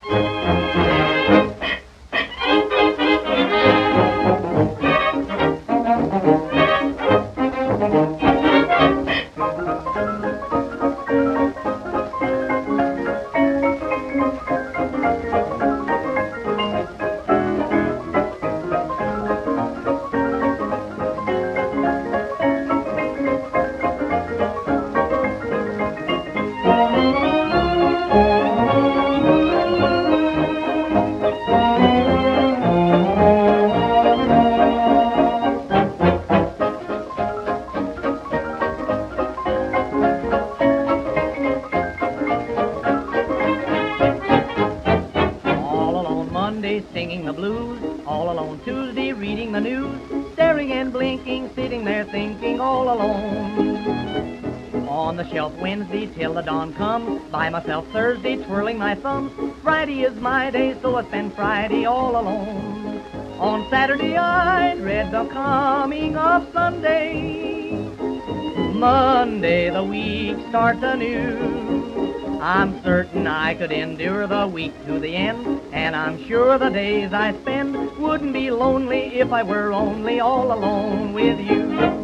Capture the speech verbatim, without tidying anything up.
Singing the blues, all alone Tuesday reading the news, staring and blinking, sitting there thinking all alone. On the shelf Wednesday till the dawn comes, by myself Thursday twirling my thumbs, Friday is my day, so I spend Friday all alone. On Saturday I dread the coming of Sunday, Monday the week starts anew. I'm certain I could endure the week to the end, and I'm sure the days I spend wouldn't be lonely if I were only all alone with you.